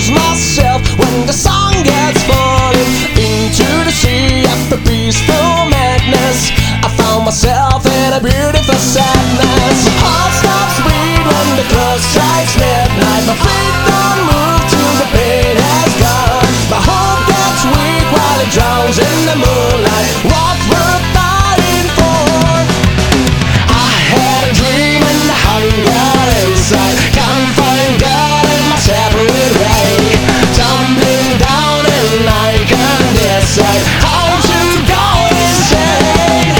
lose myself when the sun gets falling into the sea after peaceful madness. I found myself in a beautiful sadness. My heart stops beating when the clock strikes midnight. My feet don't move till the pain has gone. My hope gets weak while it drowns in the moonlight. What we're fighting for? I had a dream and the hunger inside. Can't find God in my separate way. Tumbling down and I can't decide how to go insane.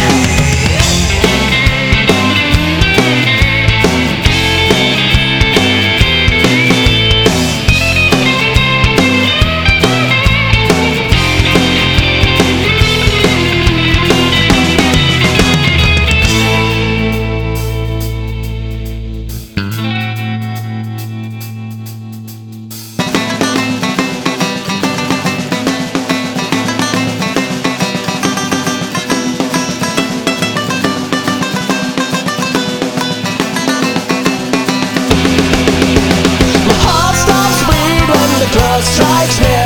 Strikes me